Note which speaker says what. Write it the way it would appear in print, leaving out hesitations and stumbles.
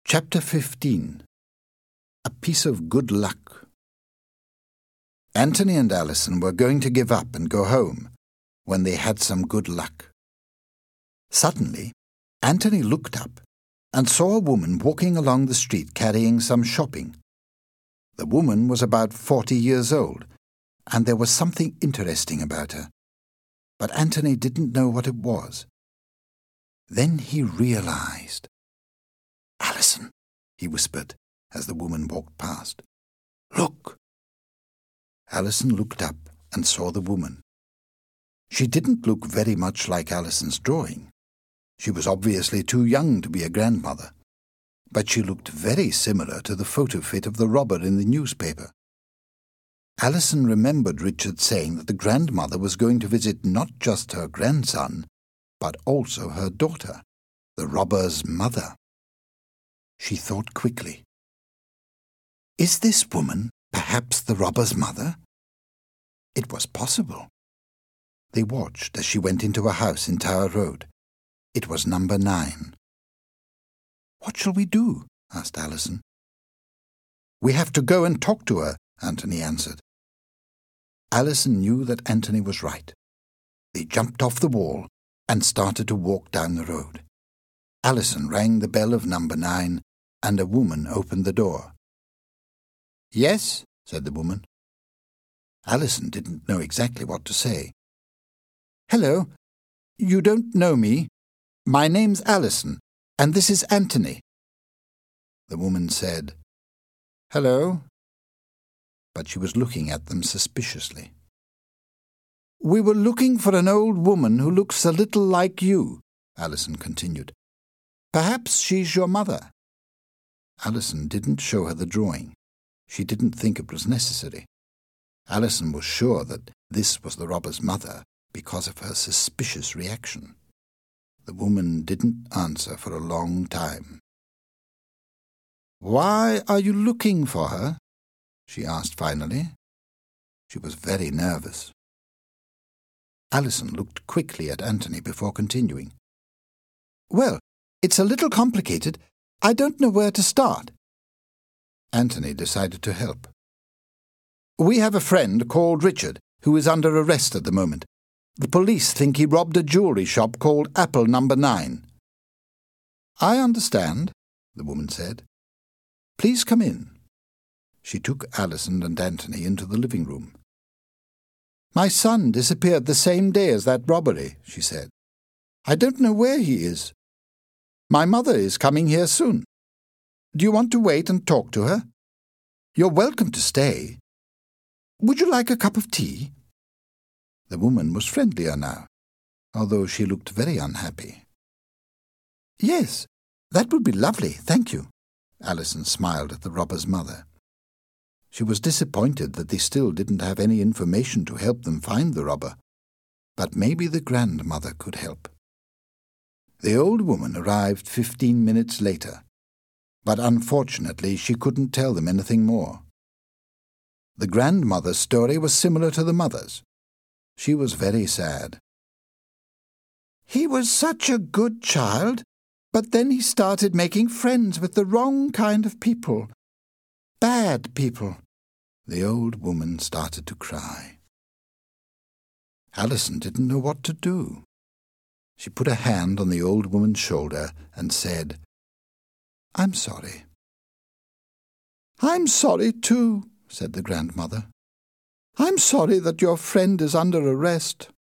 Speaker 1: Chapter 15. A Piece of Good Luck. Anthony and Alison were going to give up and go home when they had some good luck. Suddenly, Anthony looked up and saw a woman walking along the street carrying some shopping. The woman was about 40 years old, and there was something interesting about her, but Anthony didn't know what it was. Then he realized. "Alison," he whispered as the woman walked past. "Look!" Alison looked up and saw the woman. She didn't look very much like Alison's drawing. She was obviously too young to be a grandmother, but she looked very similar to the photo fit of the robber in the newspaper. Alison remembered Richard saying that the grandmother was going to visit not just her grandson, but also her daughter, the robber's mother. She thought quickly. Is this woman perhaps the robber's mother? It was possible. They watched as she went into a house in Tower Road. It was number 9. "What shall we do?" asked Alison. "We have to go and talk to her," Anthony answered. Alison knew that Anthony was right. They jumped off the wall and started to walk down the road. Alison rang the bell of number 9, and a woman opened the door. "Yes," said the woman. Alison didn't know exactly what to say. "Hello. You don't know me. My name's Alison, and this is Anthony." The woman said, "Hello," but she was looking at them suspiciously. "We were looking for an old woman who looks a little like you," Alison continued. "Perhaps she's your mother." Alison didn't show her the drawing. She didn't think it was necessary. Alison was sure that this was the robber's mother because of her suspicious reaction. The woman didn't answer for a long time. "Why are you looking for her?" she asked finally. She was very nervous. Alison looked quickly at Anthony before continuing. "Well, it's a little complicated. I don't know where to start." Anthony decided to help. "We have a friend called Richard who is under arrest at the moment. The police think he robbed a jewellery shop called Apple number 9. "I understand," the woman said. "Please come in." She took Alison and Anthony into the living room. "My son disappeared the same day as that robbery," she said. "I don't know where he is. My mother is coming here soon. Do you want to wait and talk to her? You're welcome to stay. Would you like a cup of tea?" The woman was friendlier now, although she looked very unhappy. "Yes, that would be lovely, thank you." Alison smiled at the robber's mother. She was disappointed that they still didn't have any information to help them find the robber, but maybe the grandmother could help. The old woman arrived 15 minutes later, but unfortunately she couldn't tell them anything more. The grandmother's story was similar to the mother's. She was very sad. "He was such a good child, but then he started making friends with the wrong kind of people. Bad people." The old woman started to cry. Alison didn't know what to do. She put a hand on the old woman's shoulder and said, "I'm sorry." "I'm sorry too," said the grandmother. "I'm sorry that your friend is under arrest."